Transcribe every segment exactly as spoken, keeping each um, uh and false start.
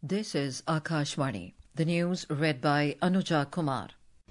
This is Akashvani. The news read by Anuja Kumar.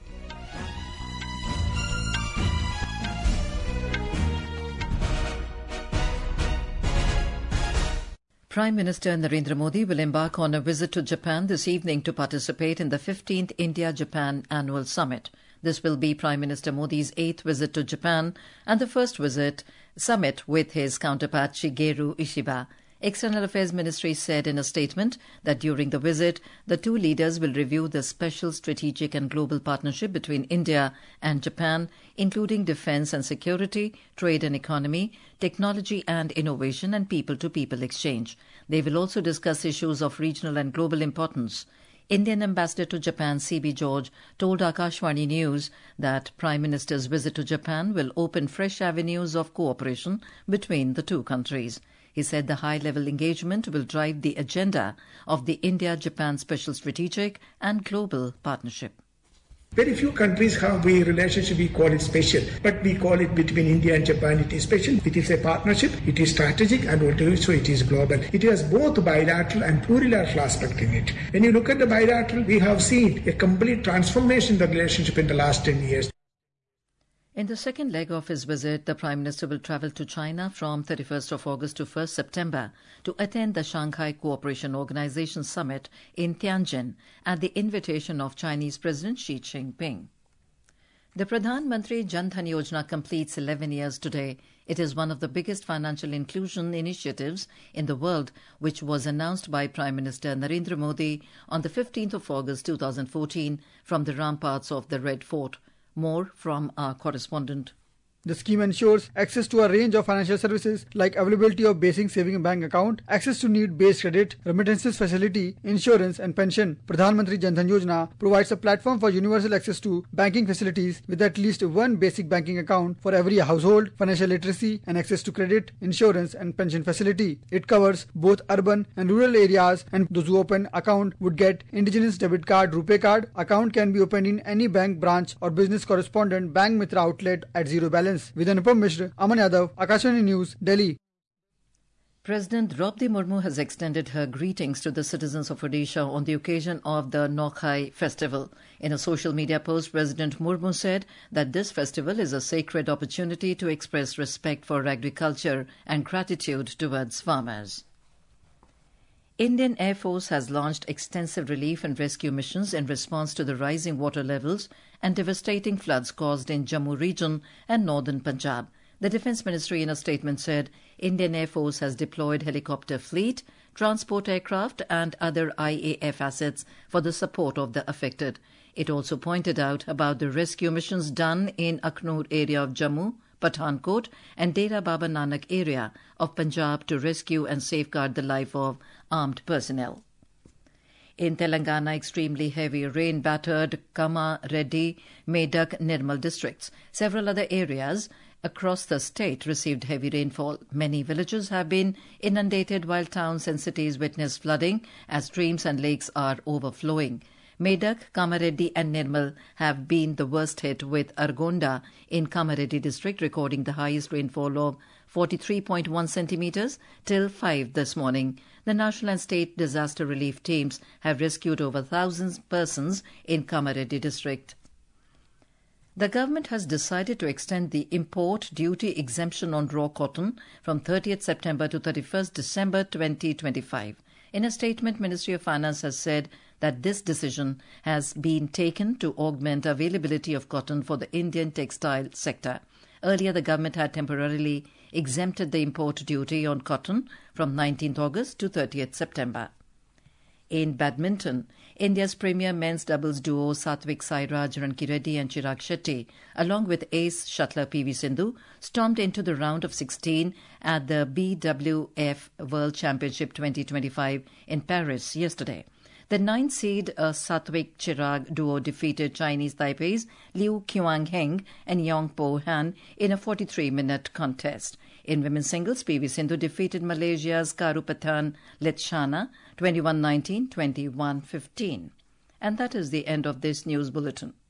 Prime Minister Narendra Modi will embark on a visit to Japan this evening to participate in the fifteenth India-Japan Annual Summit. This will be Prime Minister Modi's eighth visit to Japan and the first visit summit with his counterpart Shigeru Ishiba. External Affairs Ministry said in a statement that during the visit, the two leaders will review the special strategic and global partnership between India and Japan, including defence and security, trade and economy, technology and innovation, and people-to-people exchange. They will also discuss issues of regional and global importance. Indian Ambassador to Japan C B George told Akashvani News that Prime Minister's visit to Japan will open fresh avenues of cooperation between the two countries. He said the high-level engagement will drive the agenda of the India-Japan Special Strategic and Global Partnership. Very few countries have a relationship, we call it special, but we call it between India and Japan, it is special. It is a partnership, it is strategic, and also it is global. It has both bilateral and plurilateral aspect in it. When you look at the bilateral, we have seen a complete transformation in the relationship in the last ten years. In the second leg of his visit, the Prime Minister will travel to China from thirty-first of August to first September to attend the Shanghai Cooperation Organization Summit in Tianjin at the invitation of Chinese President Xi Jinping. The Pradhan Mantri Jan Dhan Yojana completes eleven years today. It is one of the biggest financial inclusion initiatives in the world, which was announced by Prime Minister Narendra Modi on the fifteenth of August two thousand fourteen from the ramparts of the Red Fort. More from our correspondent. The scheme ensures access to a range of financial services like availability of basic saving bank account, access to need-based credit, remittances facility, insurance and pension. Pradhan Mantri Jan Dhan Yojana provides a platform for universal access to banking facilities with at least one basic banking account for every household, financial literacy and access to credit, insurance and pension facility. It covers both urban and rural areas, and those who open account would get indigenous debit card, RuPay card. Account can be opened in any bank branch or business correspondent bank Mitra outlet at zero balance. With Anupam Mishra, Aman Yadav, Akashvani News, Delhi. President Draupadi Murmu has extended her greetings to the citizens of Odisha on the occasion of the Nuakhai festival. In a social media post, President Murmu said that this festival is a sacred opportunity to express respect for agriculture and gratitude towards farmers. Indian Air Force has launched extensive relief and rescue missions in response to the rising water levels and devastating floods caused in Jammu region and northern Punjab. The Defence Ministry in a statement said Indian Air Force has deployed helicopter fleet, transport aircraft and other I A F assets for the support of the affected. It also pointed out about the rescue missions done in Aknoor area of Jammu, Pathankot and Dera Baba Nanak area of Punjab to rescue and safeguard the life of armed personnel. In Telangana, extremely heavy rain battered Kamareddy, Medak, Nirmal districts. Several other areas across the state received heavy rainfall. Many villages have been inundated while towns and cities witnessed flooding as streams and lakes are overflowing. Medak, Kamareddy and Nirmal have been the worst hit, with Argonda in Kamareddy district recording the highest rainfall of forty-three point one centimetres till five this morning. The national and state disaster relief teams have rescued over one thousand persons in Kamareddy district. The government has decided to extend the import duty exemption on raw cotton from thirtieth September to thirty-first December twenty twenty-five. In a statement, Ministry of Finance has said that this decision has been taken to augment availability of cotton for the Indian textile sector. Earlier, the government had temporarily exempted the import duty on cotton from nineteenth August to thirtieth September. In badminton, India's premier men's doubles duo Satvik Sairaj, Rankireddy and Chirag Shetty, along with ace shuttler P V Sindhu, stormed into the round of sixteen at the B W F World Championship twenty twenty-five in Paris yesterday. The ninth seed uh, Satvik Chirag duo defeated Chinese Taipei's Liu Qiangheng and Yong Po Han in a forty-three minute contest. In women's singles, P V Sindhu defeated Malaysia's Karupathan Letshana twenty-one nineteen, twenty-one fifteen. And that is the end of this news bulletin.